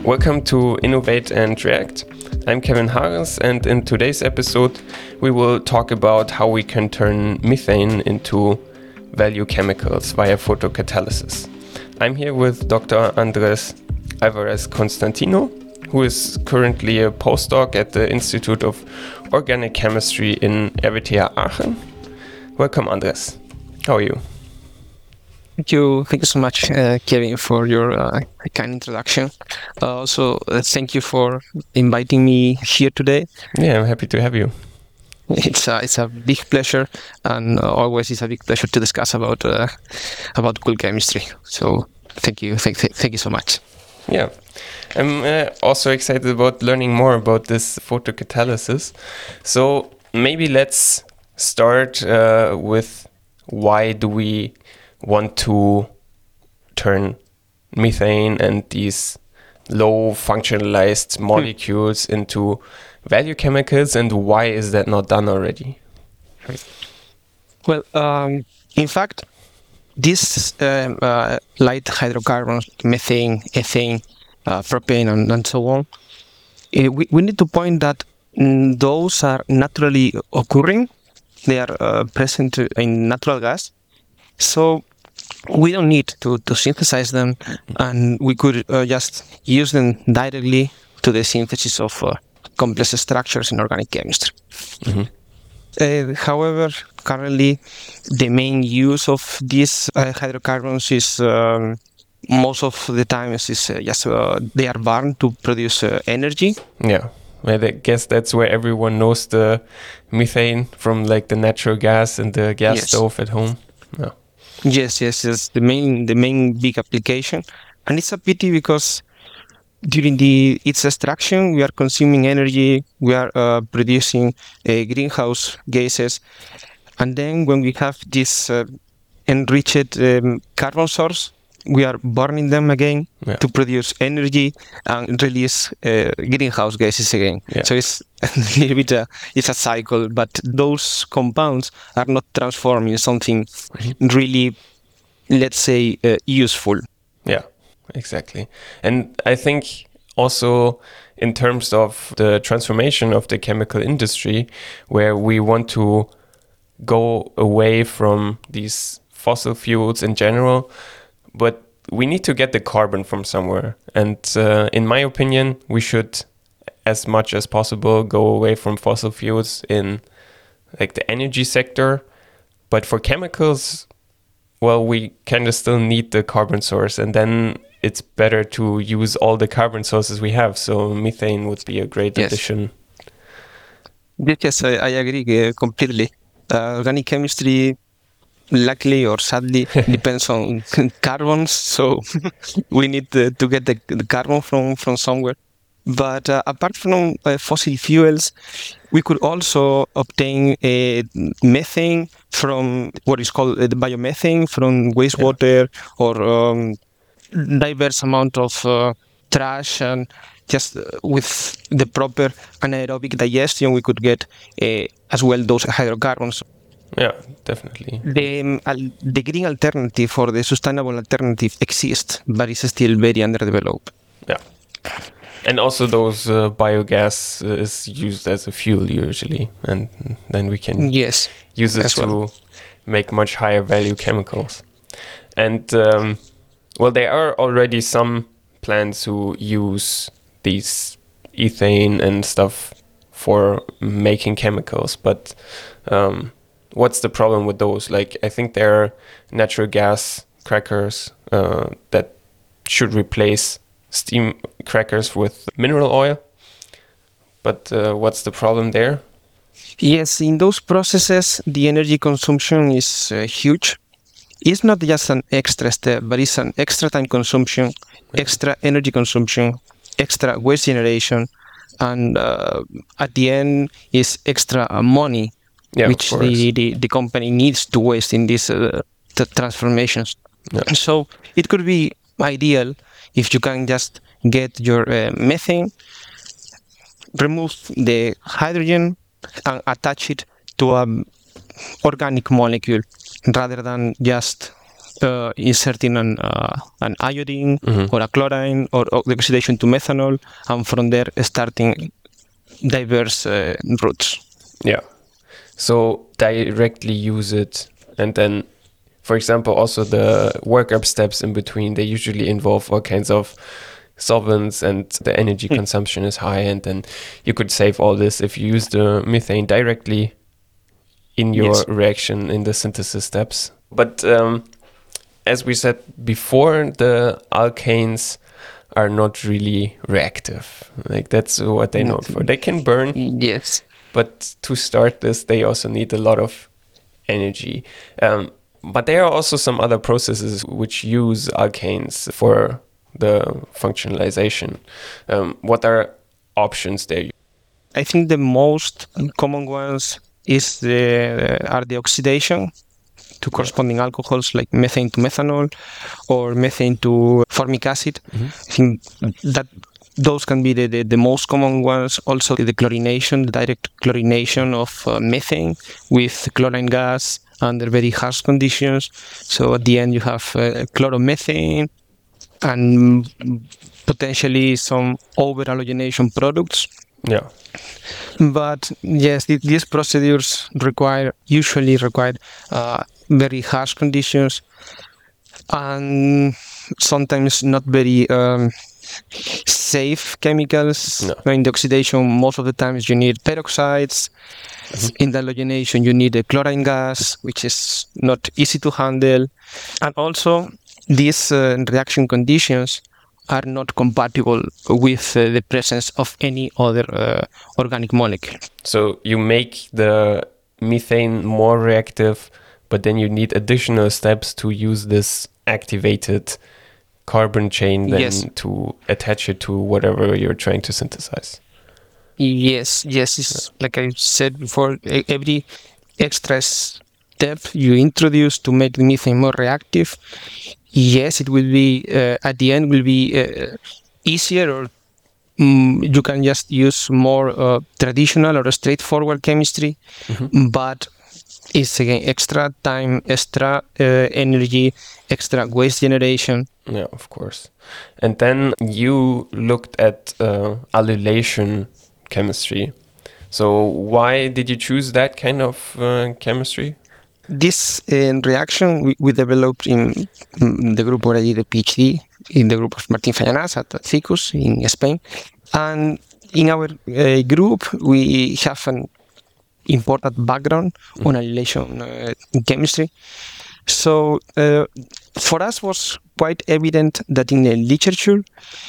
Welcome to Innovate and React. I'm Kevin Harris, and in today's episode, we will talk about how we can turn methane into value chemicals via photocatalysis. I'm here with Dr. Andres Alvarez Constantino, who is currently a postdoc at the Institute of Organic Chemistry in RWTH Aachen. Welcome, Andres. How are you? Thank you so much, Kevin, for your kind introduction. Also, thank you for inviting me here today. Yeah, I'm happy to have you. It's a big pleasure, and always it's a big pleasure to discuss about cool chemistry. So thank you so much. Yeah, I'm also excited about learning more about this photocatalysis. So maybe let's start with why do we want to turn methane and these low functionalized molecules into value chemicals, and why is that not done already? Well, in fact, these light hydrocarbons, methane, ethane, propane, and so on, we need to point that those are naturally occurring. They are present in natural gas. So we don't need to synthesize them, and we could just use them directly to the synthesis of complex structures in organic chemistry. Mm-hmm. However, currently, the main use of these hydrocarbons is most of the time they are burned to produce energy. Yeah. I guess that's where everyone knows the methane from, like the natural gas and the gas stove at home. Yeah. Yes. The main big application, and it's a pity because during its extraction we are consuming energy, we are producing greenhouse gases, and then when we have this enriched carbon source, we are burning them again to produce energy and release greenhouse gases again. Yeah. So it's a little bit it's a cycle, but those compounds are not transformed in something really, let's say, useful. Yeah, exactly. And I think also in terms of the transformation of the chemical industry, where we want to go away from these fossil fuels in general, but we need to get the carbon from somewhere. And in my opinion, we should, as much as possible, go away from fossil fuels in like the energy sector. But for chemicals, well, we kind of still need the carbon source, and then it's better to use all the carbon sources we have. So methane would be a great addition. Yes, I agree completely. Organic chemistry, luckily or sadly, depends on carbons, so we need to get the carbon from somewhere. But apart from fossil fuels, we could also obtain methane from what is called biomethane from wastewater or diverse amount of trash, and just with the proper anaerobic digestion, we could get as well those hydrocarbons. Yeah, definitely. The green alternative or the sustainable alternative exists, but it's still very underdeveloped. Yeah. And also those biogas is used as a fuel usually, and then we can use it to make much higher value chemicals. And well, there are already some plants who use these ethane and stuff for making chemicals, but what's the problem with those? Like, I think there are natural gas crackers that should replace steam crackers with mineral oil. But what's the problem there? Yes, in those processes, the energy consumption is huge. It's not just an extra step, but it's an extra time consumption, extra energy consumption, extra waste generation, and at the end is extra money, which the company needs to waste in these transformations. Yeah. So it could be ideal if you can just get your methane, remove the hydrogen, and attach it to an organic molecule rather than just inserting an iodine or a chlorine or the oxidation to methanol, and from there starting diverse routes. Yeah. So directly use it, and then, for example, also the workup steps in between, they usually involve all kinds of solvents, and the energy consumption is high, and then you could save all this if you use the methane directly in your reaction in the synthesis steps. But as we said before, the alkanes are not really reactive. Like, that's what they're known for. They can burn. Yes. But to start this, they also need a lot of energy. But there are also some other processes which use alkanes for the functionalization. What are options there? I think the most common ones are the oxidation to corresponding alcohols like methane to methanol or methane to formic acid. I think that those can be the most common ones. Also the chlorination, the direct chlorination of methane with chlorine gas under very harsh conditions. So at the end you have chloromethane and potentially some over-halogenation products. Yeah. But yes, these procedures usually require very harsh conditions and sometimes not very safe chemicals. No. In the oxidation, most of the times you need peroxides. In the halogenation, you need a chlorine gas, which is not easy to handle. And also, these reaction conditions are not compatible with the presence of any other organic molecule. So you make the methane more reactive, but then you need additional steps to use this activated carbon chain then to attach it to whatever you're trying to synthesize. Yes. It's, like I said before, every extra step you introduce to make the methane more reactive, yes, it will be, at the end, will be easier, or you can just use more traditional or straightforward chemistry, but it's again extra time, extra energy, extra waste generation. Yeah, of course. And then you looked at alylation chemistry. So why did you choose that kind of chemistry? This reaction we developed in the group where I did a PhD, in the group of Martín Fallanas at CICUS in Spain. And in our group, we have an important background on alylation chemistry. So for us was quite evident that in the literature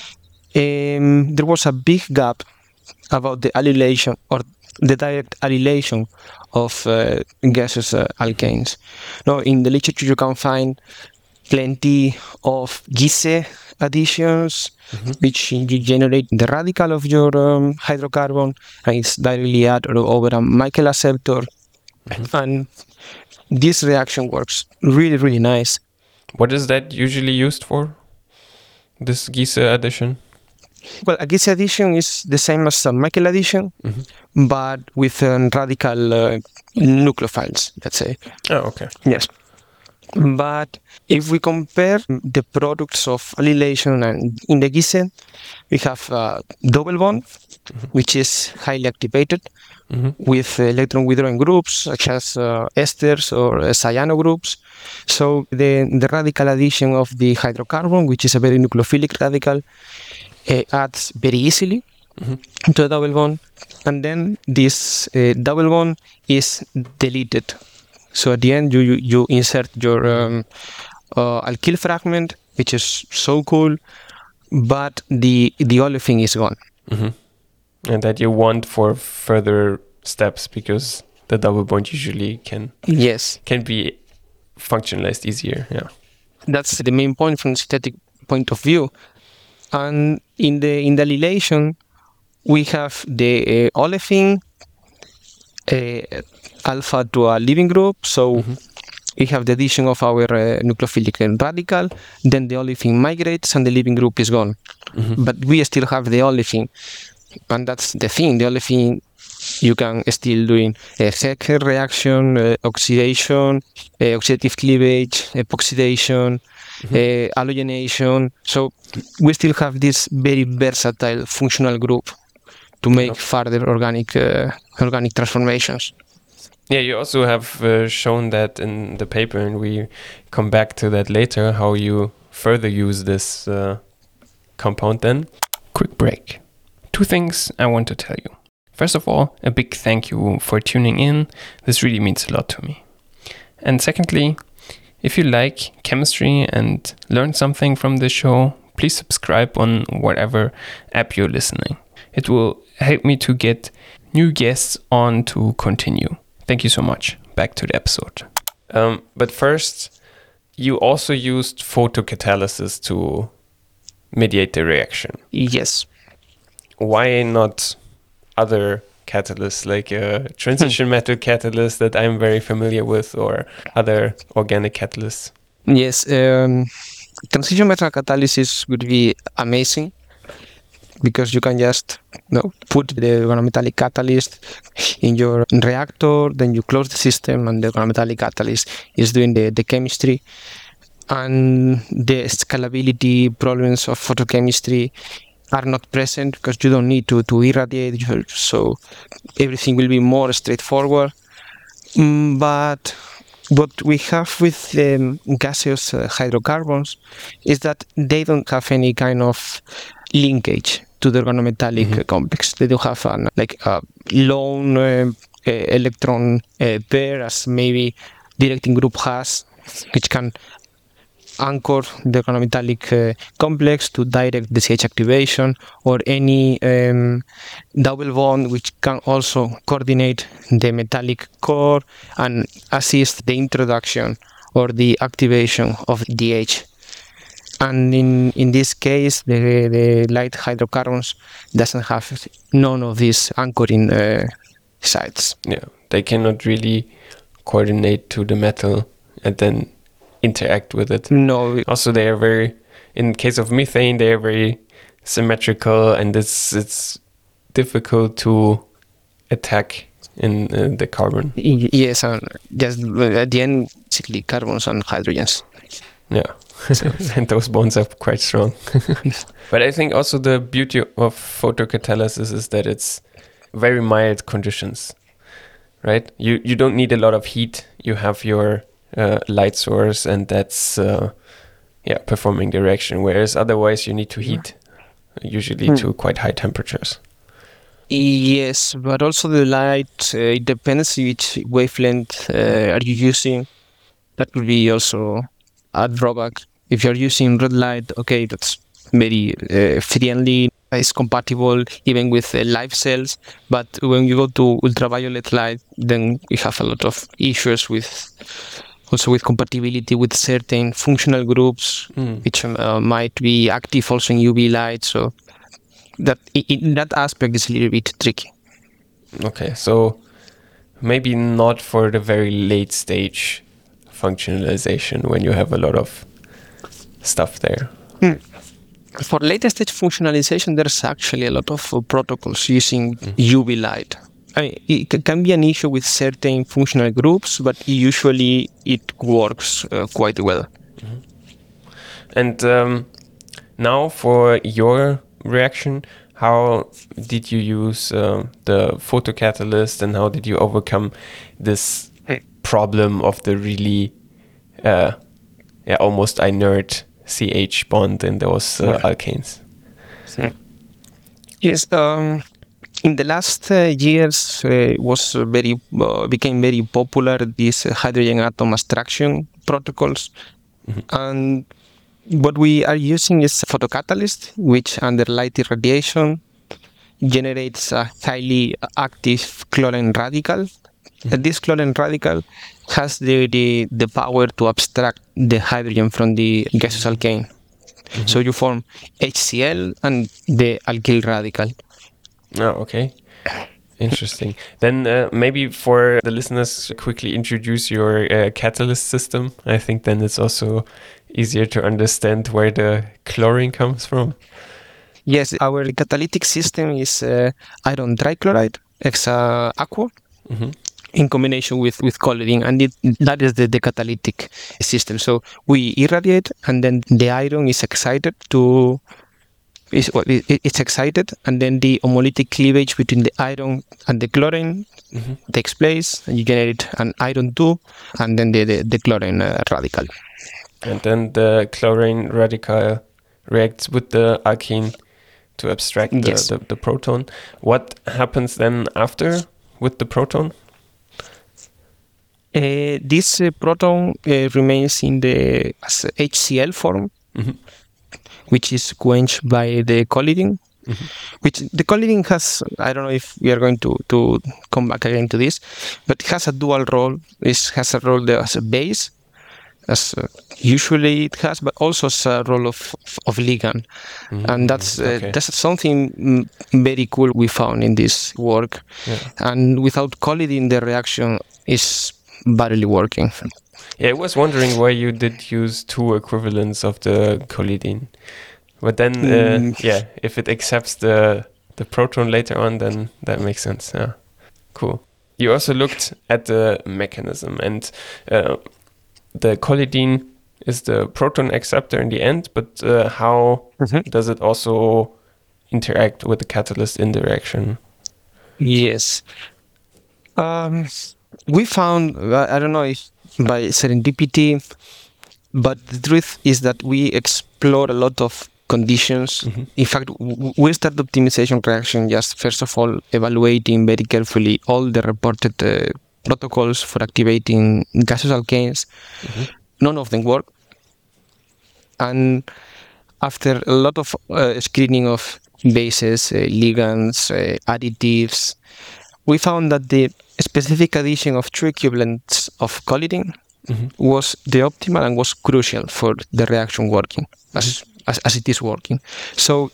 there was a big gap about the alylation or the direct alylation of gaseous alkanes. Now, in the literature you can find plenty of Giese additions, which generate the radical of your hydrocarbon, and it's directly added over a Michael acceptor. And this reaction works really, really nice. What is that usually used for, this Giese addition? Well, a Giese addition is the same as a Michael addition, but with radical nucleophiles, let's say. Oh, okay. Yes. But if we compare the products of alylation and in the Giese, we have a double bond, which is highly activated with electron withdrawing groups such as esters or cyano groups. So the radical addition of the hydrocarbon, which is a very nucleophilic radical, adds very easily to a double bond, and then this double bond is deleted. So at the end, you insert your alkyl fragment, which is so cool, but the olefin is gone. And that you want for further steps, because the double bond usually can be functionalized easier. Yeah, that's the main point from the synthetic point of view. And in the alylation, we have the olefin alpha to a leaving group. So we have the addition of our nucleophilic radical, then the olefin migrates and the leaving group is gone. But we still have the olefin, and that's the thing. The olefin you can still doing a Hecker reaction, oxidation, oxidative cleavage, epoxidation, halogenation. So we still have this very versatile functional group to make further organic transformations. Yeah, you also have shown that in the paper, and we come back to that later, how you further use this compound then. Quick break. 2 things I want to tell you. First of all, a big thank you for tuning in. This really means a lot to me. And secondly, if you like chemistry and learn something from this show, please subscribe on whatever app you're listening. It will help me to get new guests on to continue. Thank you so much. Back to the episode. But first, you also used photocatalysis to mediate the reaction. Yes. Why not other catalysts, like a transition metal catalyst that I'm very familiar with, or other organic catalysts? Yes. Transition metal catalysis would be amazing, because you can just put the organometallic catalyst in your reactor, then you close the system, and the organometallic catalyst is doing the chemistry. And the scalability problems of photochemistry are not present, because you don't need to irradiate, so everything will be more straightforward. But what we have with gaseous hydrocarbons is that they don't have any kind of linkage to the organometallic complex. They do have a lone electron pair, as maybe directing group has, which can anchor the organometallic complex to direct the CH activation, or any double bond which can also coordinate the metallic core and assist the introduction or the activation of DH. And in this case, the light hydrocarbons doesn't have none of these anchoring sites. Yeah, they cannot really coordinate to the metal and then interact with it. No. Also, they are very, in case of methane, they are very symmetrical, and it's difficult to attack in the carbon. Yes, and just at the end, basically carbons and hydrogens. Yeah. And those bonds are quite strong. But I think also the beauty of photocatalysis is that it's very mild conditions, right? You don't need a lot of heat. You have your light source, and that's performing the reaction. Whereas otherwise you need to heat, usually to quite high temperatures. Yes, but also the light, it depends which wavelength are you using. That would be also a drawback. If you're using red light, okay, that's very friendly, it's compatible even with live cells. But when you go to ultraviolet light, then you have a lot of issues with compatibility with certain functional groups, which might be active also in UV light. So that in that aspect is a little bit tricky. Okay, so maybe not for the very late stage functionalization when you have a lot of stuff there. For later stage functionalization, there's actually a lot of protocols using UV light. I mean, it can be an issue with certain functional groups, but usually it works quite well. And now for your reaction, how did you use the photocatalyst, and how did you overcome this problem of the really almost inert CH bond in those alkanes? Yes, in the last years, became very popular these hydrogen atom abstraction protocols, and what we are using is photocatalyst, which under light irradiation generates a highly active chlorine radical. And this chlorine radical has the power to abstract the hydrogen from the gaseous alkane. So you form HCl and the alkyl radical. Oh, okay. Interesting. Then maybe for the listeners, quickly introduce your catalyst system. I think then it's also easier to understand where the chlorine comes from. Yes, our catalytic system is iron trichloride. hexa-aqua Hmm. in combination with collidine, and that is the catalytic system. So we irradiate, and then the iron is excited it's excited, and then the homolytic cleavage between the iron and the chlorine takes place, and you generate an iron 2, and then the chlorine radical. And then the chlorine radical reacts with the alkene to abstract Yes. the proton. What happens then after with the proton? This proton remains in the as HCl form, which is quenched by the collidine. Which the collidine has, I don't know if we are going to come back again to this, but it has a dual role. It has a role there as a base, as usually it has, but also as a role of ligand. And that's okay. that's something very cool we found in this work. Yeah. And without collidine, the reaction is barely working. Yeah, I was wondering why you did use 2 equivalents of the collidine. But then, yeah, if it accepts the proton later on, then that makes sense. Yeah, cool. You also looked at the mechanism, and the collidine is the proton acceptor in the end, but how does it also interact with the catalyst in the reaction? Yes. We found, I don't know if by serendipity, but the truth is that we explore a lot of conditions. In fact, we start the optimization reaction just first of all evaluating very carefully all the reported protocols for activating gaseous alkanes. None of them work. And after a lot of screening of bases, ligands, additives, we found that the specific addition of 3 equivalents of collidine was the optimal and was crucial for the reaction working as it is working. So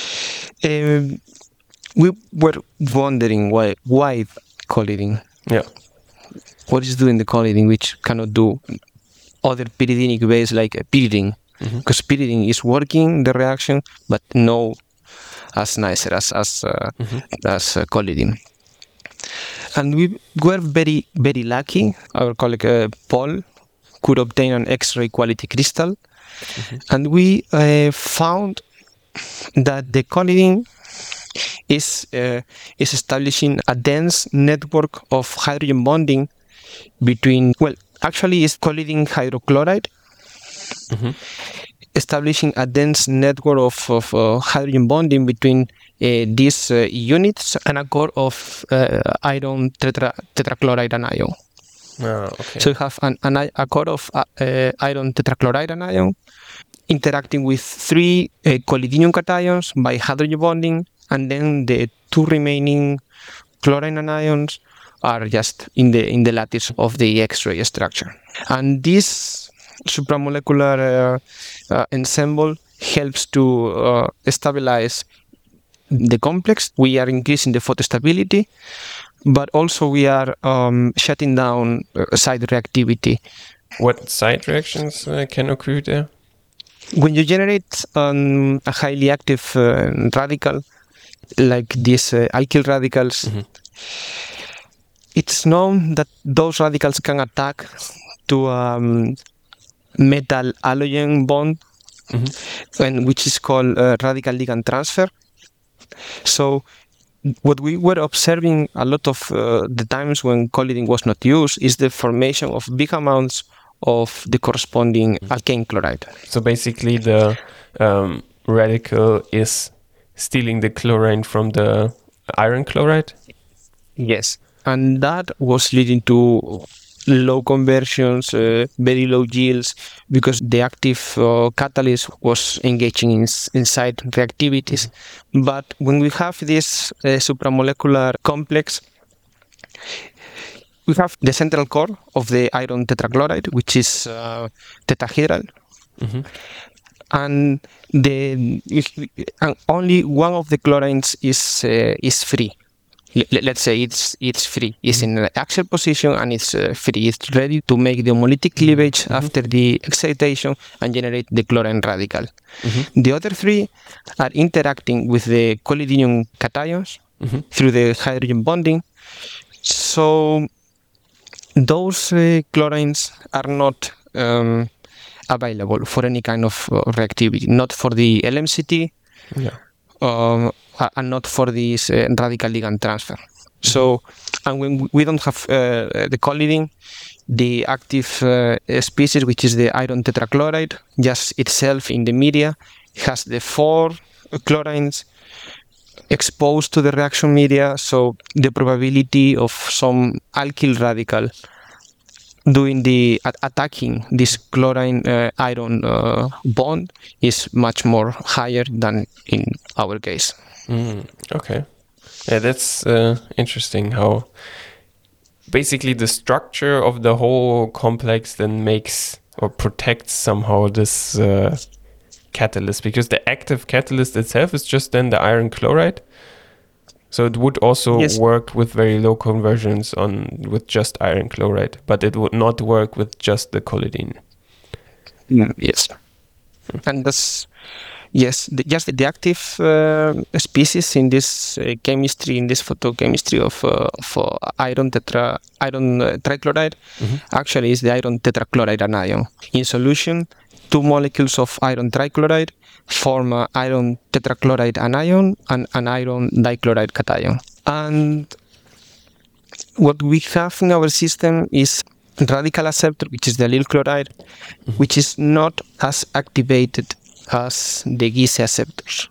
we were wondering why collidine. Yeah. What is doing the collidine which cannot do other pyridinic base like pyridine? Because pyridine is working the reaction, but no as nicer as collidine. And we were very, very lucky. Our colleague Paul could obtain an X-ray quality crystal. And we found that the collidine is establishing a dense network of hydrogen bonding between, well, actually it's collidine hydrochloride, establishing a dense network of hydrogen bonding between these units and a core of iron tetrachloride anion. Okay. So you have a core of iron tetrachloride anion interacting with 3 collidinium cations by hydrogen bonding, and then the 2 remaining chlorine anions are just in the lattice of the X-ray structure. And this supramolecular ensemble helps to stabilize the complex. We are increasing the photostability, but also we are shutting down side reactivity. What side reactions can occur there? When you generate a highly active radical, like these alkyl radicals, it's known that those radicals can attack to metal halogen bond, which is called radical ligand transfer. So what we were observing a lot of the times when collidine was not used is the formation of big amounts of the corresponding alkane chloride. So basically the radical is stealing the chlorine from the iron chloride? Yes. And that was leading to low conversions, very low yields, because the active catalyst was engaging inside reactivities. But when we have this supramolecular complex, we have the central core of the iron tetrachloride, which is tetrahedral, and only one of the chlorines is free. Let's say it's free. It's in an axial position and it's free. It's ready to make the homolytic cleavage after the excitation and generate the chlorine radical. The other 3 are interacting with the collidinium cations through the hydrogen bonding. So those chlorines are not available for any kind of reactivity, not for the LMCT, and not for this radical ligand transfer. So, and when we don't have the collidine, the active species, which is the iron tetrachloride, just itself in the media, has the 4 chlorines exposed to the reaction media, so the probability of some alkyl radical doing the attacking this chlorine iron bond is much more higher than in our case. Okay. Yeah, that's interesting how basically the structure of the whole complex then makes or protects somehow this catalyst, because the active catalyst itself is just then the iron chloride. So it would also work with very low conversions with just iron chloride, but it would not work with just the collidine. Yes. And that's just the active species in this chemistry, in this photochemistry of iron trichloride, actually is the iron tetrachloride anion. In solution, 2 molecules of iron trichloride form an iron tetrachloride anion and an iron dichloride cation. And what we have in our system is radical acceptor, which is the allyl chloride, which is not as activated as the Giese acceptors.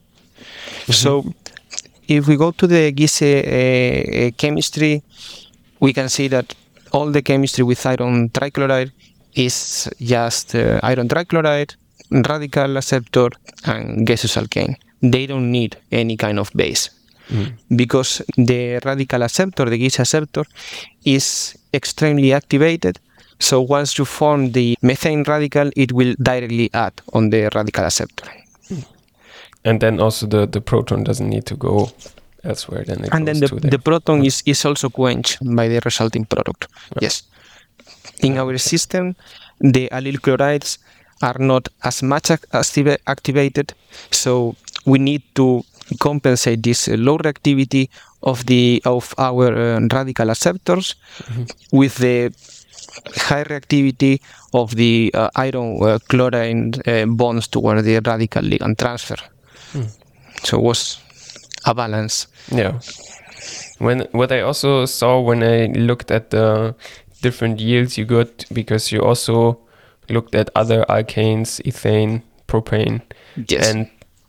So if we go to the Giese chemistry, we can see that all the chemistry with iron trichloride is just iron trichloride, radical acceptor, and gaseous alkane. They don't need any kind of base because the radical acceptor, the Giese acceptor, is extremely activated. So once you form the methane radical, it will directly act on the radical acceptor. And then also the proton doesn't need to go elsewhere. Then the proton is also quenched by the resulting product. Yes. In our system, the allyl chlorides are not as much activated, so we need to compensate this low reactivity of our radical acceptors with the high reactivity of the iron chlorine bonds toward the radical ligand transfer. So it was a balance. Yeah. What I also saw when I looked at the different yields you got, because you also looked at other alkanes, ethane, propane, and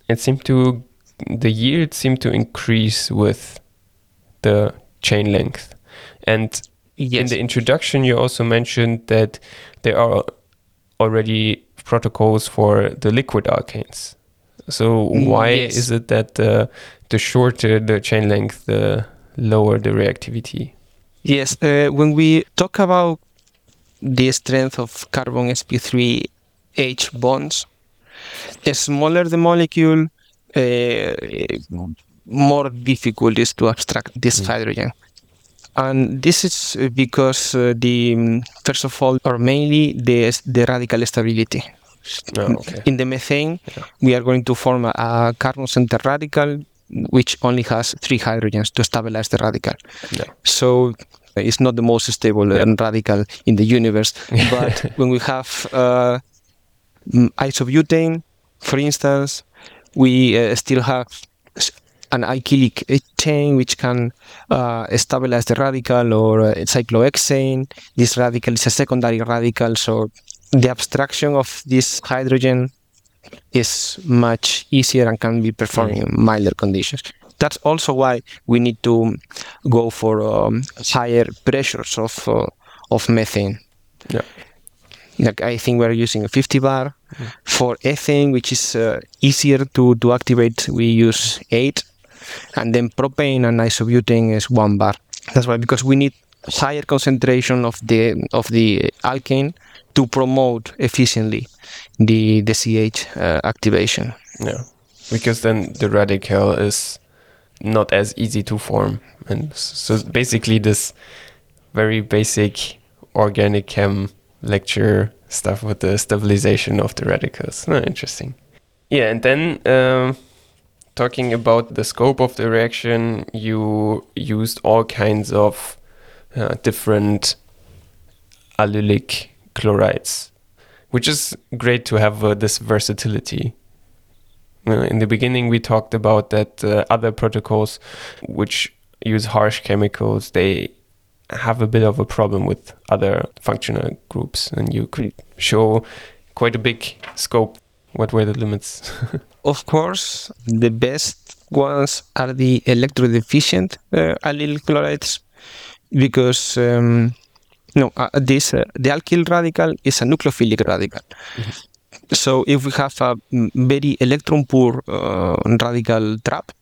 the yield seemed to increase with the chain length. And in the introduction, you also mentioned that there are already protocols for the liquid alkanes. So why is it that the shorter the chain length, the lower the reactivity? Yes, when we talk about the strength of carbon sp3H bonds, the smaller the molecule, more difficult is to abstract this hydrogen. And this is because first of all, or mainly the radical stability. In the methane, we are going to form a carbon center radical which only has 3 hydrogens to stabilize the radical. So it's not the most stable radical in the universe. But when we have isobutane, for instance, we still have an alkylic chain which can stabilize the radical, or cyclohexane. This radical is a secondary radical, so the abstraction of this hydrogen is much easier and can be performed in milder conditions. That's also why we need to go for higher pressures of methane. Like I think we're using a 50 bar. For ethane, which is easier to activate, we use 8. And then propane and isobutane is 1 bar. That's why, because we need higher concentration of the alkane to promote efficiently the CH activation. Yeah, because then the radical is not as easy to form. And so basically this very basic organic chem lecture stuff with the stabilization of the radicals. Interesting. Yeah, and then talking about the scope of the reaction, you used all kinds of different allylic chlorides, which is great to have this versatility. In the beginning, we talked about that other protocols which use harsh chemicals, they have a bit of a problem with other functional groups, and you could show quite a big scope. What were the limits? Of course, the best ones are the electrodeficient allyl chlorides, because the alkyl radical is a nucleophilic radical. So if we have a very electron poor radical trap,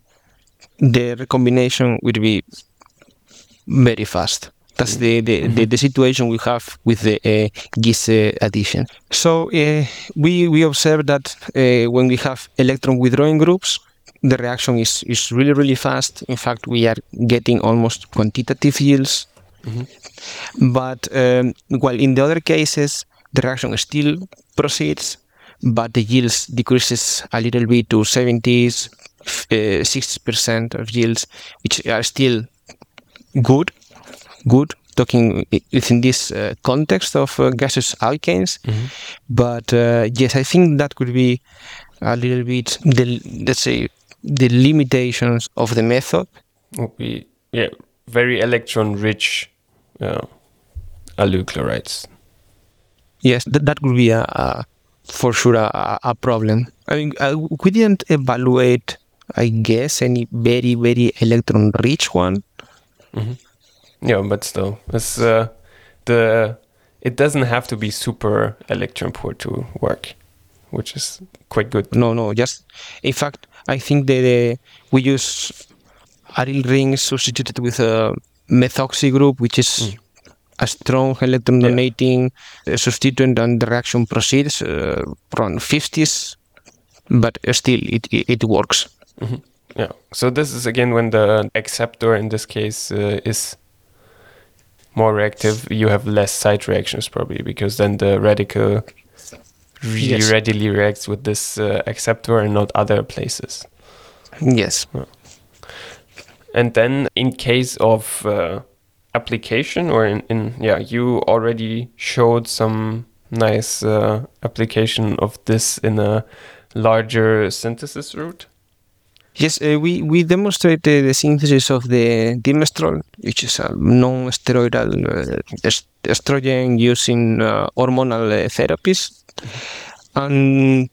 the recombination will be very fast. That's the situation we have with the GIS addition. So we observe that when we have electron withdrawing groups, the reaction is really, really fast. In fact, we are getting almost quantitative yields. But while in the other cases, the reaction still proceeds, but the yields decreases a little bit to 70s, 60% of yields, which are still good, talking within this context of gaseous alkanes. But yes, I think that could be a little bit, the limitations of the method. Would be, very electron-rich allyl chlorides. Yes, that would be for sure a problem. I mean, we didn't evaluate, I guess, any very, very electron-rich one. Yeah, but still, it's it doesn't have to be super electron poor to work, which is quite good. No, just in fact, I think that we use aryl rings substituted with a methoxy group, which is a strong electron donating substituent, and the reaction proceeds around 50s, but still it works. Yeah. So this is again when the acceptor in this case is more reactive. You have less side reactions probably, because then the radical really readily reacts with this acceptor and not other places. Yes. And then in case of application, or you already showed some nice application of this in a larger synthesis route. Yes, we demonstrated the synthesis of the dimestrol, which is a non-steroidal estrogen used in hormonal therapies. And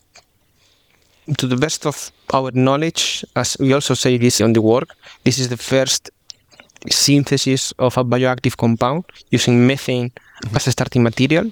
to the best of our knowledge, as we also say this on the work, this is the first synthesis of a bioactive compound using methane as a starting material.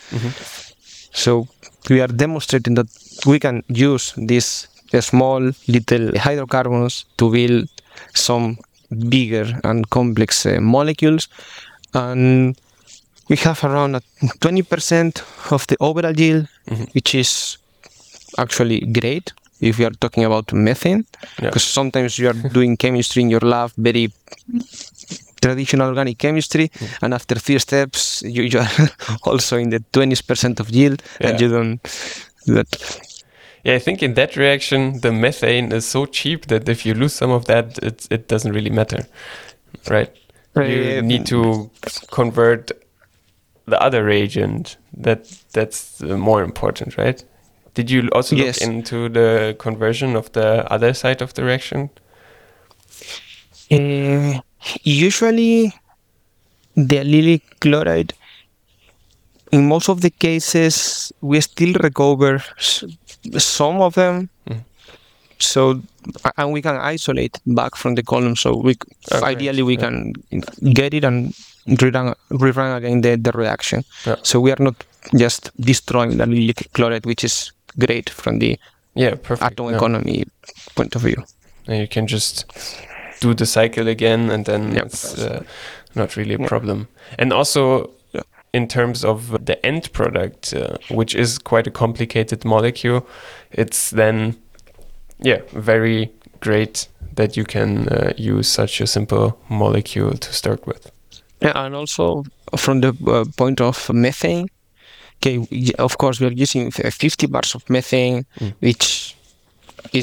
So we are demonstrating that we can use these small little hydrocarbons to build some bigger and complex molecules, and we have around 20% of the overall yield, which is actually great if we are talking about methane, because sometimes you are doing chemistry in your lab, very traditional organic chemistry, and after 3 steps you are also in the 20% of yield, and you don't do that. Yeah, I think in that reaction, the methane is so cheap that if you lose some of that, it doesn't really matter, right? You need to convert the other reagent. That's more important, right? Did you also look into the conversion of the other side of the reaction? Usually, the allylic chloride, in most of the cases, we still recover some of them. So, and we can isolate back from the column. So ideally we can get it and rerun again the reaction. So we are not just destroying the allylic chloride, which is great from the atom economy point of view. And you can just do the cycle again, and then it's not really a problem. And also, in terms of the end product, which is quite a complicated molecule, it's then very great that you can use such a simple molecule to start with. Yeah, and also from the point of methane, of course we are using 50 bars of methane, which is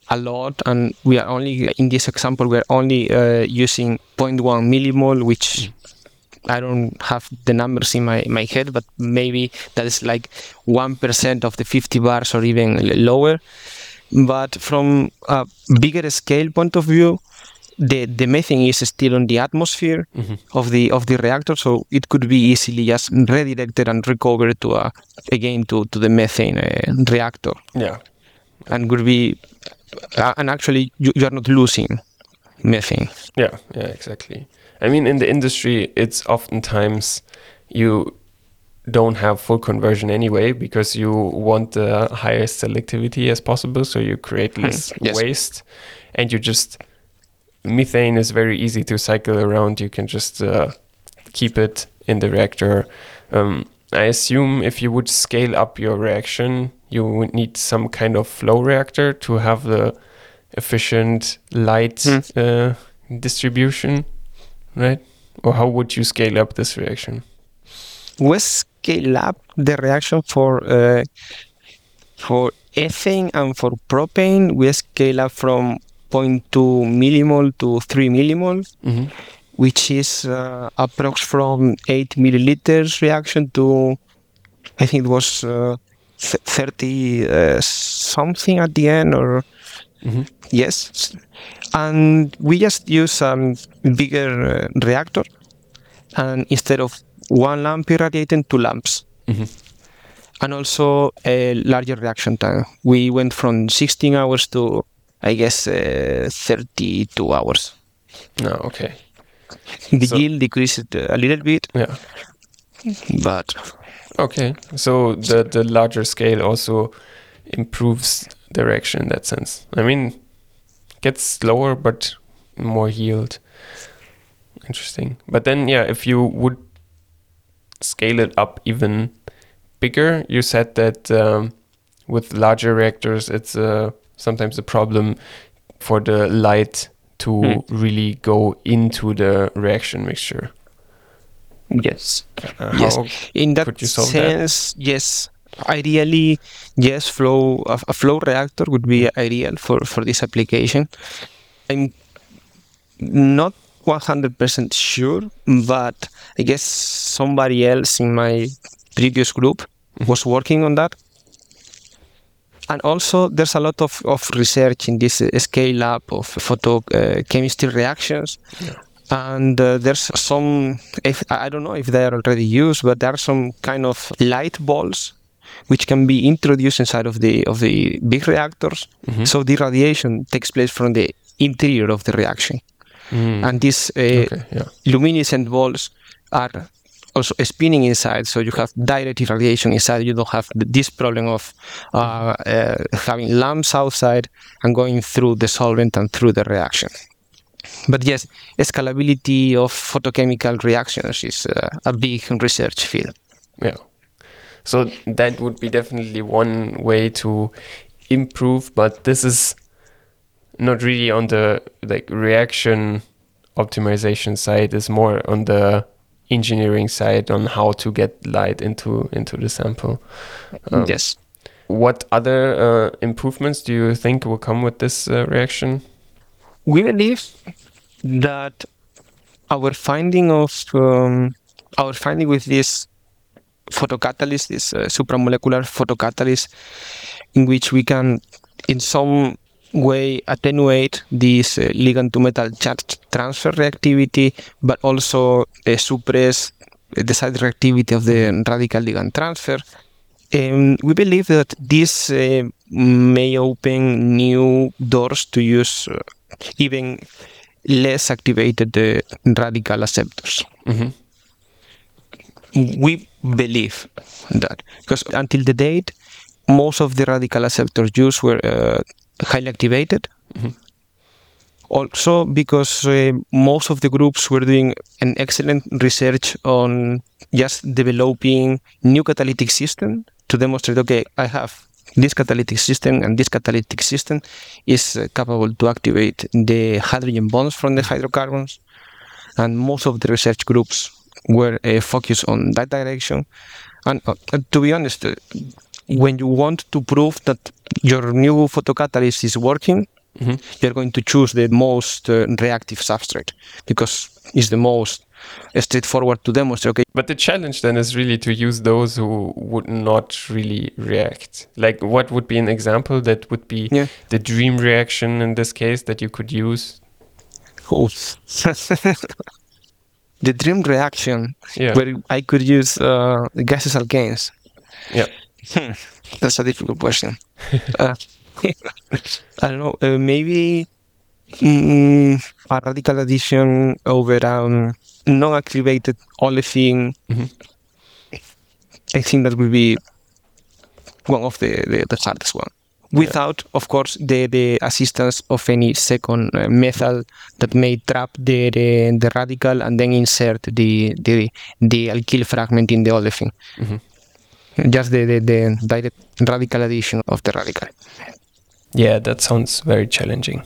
a lot, and we are only in this example we are only using 0.1 millimole, which I don't have the numbers in my head, but maybe that is like 1% of the 50 bars or even lower. But from a bigger scale point of view, the methane is still on the atmosphere of the reactor, so it could be easily just redirected and recovered to again to the methane reactor. Yeah. And could be and actually you are not losing methane. Yeah, exactly. I mean, in the industry, it's oftentimes you don't have full conversion anyway because you want the highest selectivity as possible, so you create less waste, and you just methane is very easy to cycle around. You can just keep it in the reactor. I assume if you would scale up your reaction, you would need some kind of flow reactor to have the efficient light distribution, right? Or how would you scale up this reaction? We scale up the reaction for ethane and for propane. We scale up from 0.2 millimole to 3 millimole, which is approx from 8 milliliters reaction to, I think it was 30 something at the end, or yes. And we just use a bigger reactor, and instead of one lamp irradiating, 2 lamps. And also a larger reaction time. We went from 16 hours to, I guess, 32 hours. No, okay. The yield decreased a little bit. Yeah. But okay. So the larger scale also improves the reaction in that sense. I mean, gets slower but more yield. Interesting. But then, if you would scale it up even bigger, you said that with larger reactors, it's sometimes a problem for the light to really go into the reaction mixture. Yes. How in that could you solve sense, that? yes. Ideally, yes, a flow reactor would be ideal for this application. I'm not 100% sure, but I guess somebody else in my previous group was working on that. And also, there's a lot of research in this scale up of photochemistry reactions. And there's some, I don't know if they are already used, but there are some kind of light balls which can be introduced inside of the big reactors. So the radiation takes place from the interior of the reaction. And these luminescent balls are also spinning inside, so you have direct irradiation inside. You don't have this problem of having lamps outside and going through the solvent and through the reaction. But yes, scalability of photochemical reactions is a big research field. Yeah. So that would be definitely one way to improve, but this is not really on the reaction optimization side. It's more on the engineering side on how to get light into the sample. Yes. What other improvements do you think will come with this reaction? We believe that our finding with this photocatalyst, this supramolecular photocatalyst, in which we can in some way attenuate this ligand to metal charge transfer reactivity, but also suppress the side reactivity of the radical ligand transfer. We believe that this may open new doors to use even less activated radical acceptors. We believe that, because until the date, most of the radical acceptors used were highly activated. Also because most of the groups were doing an excellent research on just developing new catalytic system to demonstrate, okay, I have this catalytic system, and this catalytic system is capable to activate the hydrogen bonds from the hydrocarbons. And most of the research groups were focused on that direction. And to be honest, when you want to prove that your new photocatalyst is working, you're going to choose the most reactive substrate because it's the most straightforward to demonstrate. Okay, But the challenge then is really to use those who would not really react. Like, what would be an example that would be the dream reaction in this case that you could use? oh. The dream reaction Yeah. where I could use gaseous alkanes. Yeah. That's a difficult question. I don't know. Maybe a radical addition over non-activated olefin. I think that will be one of the hardest one. Without, of course, the assistance of any second method that may trap the radical and then insert the alkyl fragment in the olefin. Just the direct radical addition of the radical. Yeah, that sounds very challenging.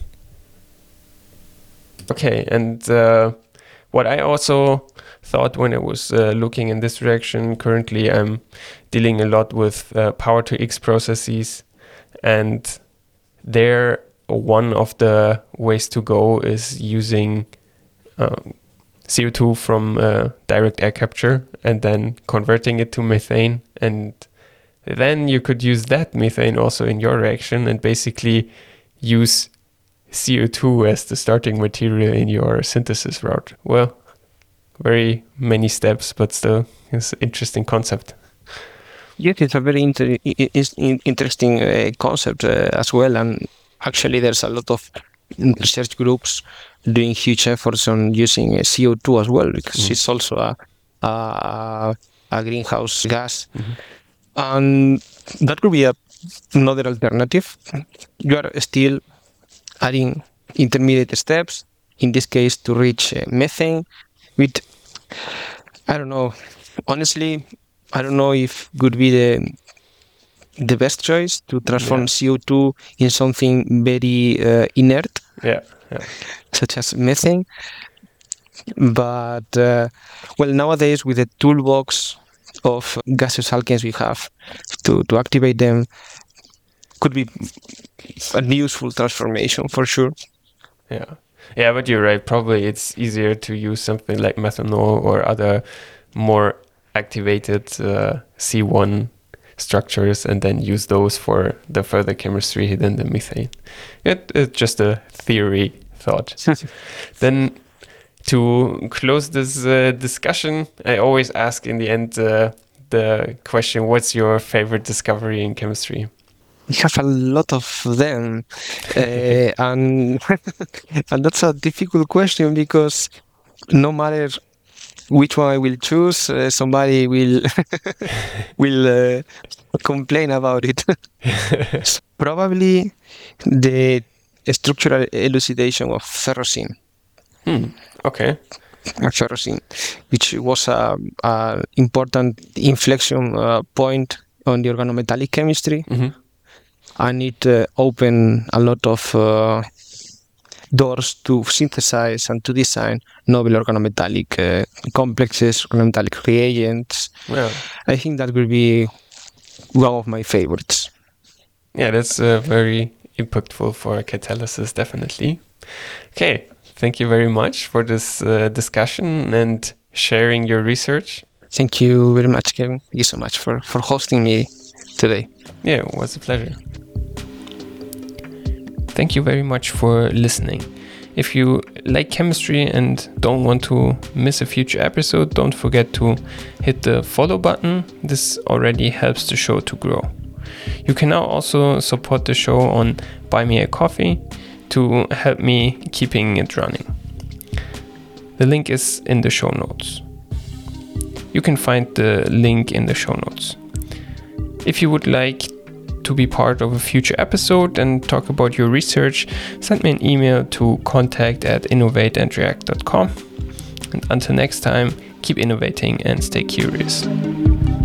Okay, and what I also thought when I was looking in this direction, currently I'm dealing a lot with power to X processes, and there one of the ways to go is using CO2 from direct air capture and then converting it to methane, and then you could use that methane also in your reaction and basically use CO2 as the starting material in your synthesis route. Well, very many steps, but still it's an interesting concept. Yes, it's a very interesting concept as well, and actually there's a lot of research groups doing huge efforts on using CO2 as well, because it's also a greenhouse gas. And that could be another alternative. You are still adding intermediate steps, in this case to reach methane, with, I don't know, honestly, I don't know if would be the best choice to transform CO2 in something very inert, such as methane. But, well, nowadays with the toolbox of gaseous alkanes we have to activate them, could be a useful transformation for sure. Yeah, but you're right. Probably it's easier to use something like methanol or other more activated C1 structures and then use those for the further chemistry than the methane. It's just a theory thought. Then to close this discussion, I always ask in the end the question, what's your favorite discovery in chemistry? We have a lot of them, and that's a difficult question because no matter which one I will choose, somebody will complain about it. Probably the structural elucidation of ferrocene. Okay. Ferrocene, which was an important inflection point on the organometallic chemistry. And it opened a lot of doors to synthesize and to design novel organometallic complexes, organometallic reagents. I think that will be one of my favorites. Yeah, that's very impactful for catalysis, definitely. Okay, thank you very much for this discussion and sharing your research. Thank you very much, Kevin. Thank you so much for hosting me today. Yeah, it was a pleasure. Thank you very much for listening. If you like chemistry and don't want to miss a future episode, don't forget to hit the follow button. This already helps the show to grow. You can now also support the show on Buy Me a Coffee to help me keeping it running. The link is in the show notes. You can find the link in the show notes. If you would like to be part of a future episode and talk about your research, send me an email to contact@innovateandreact.com. And until next time, keep innovating and stay curious.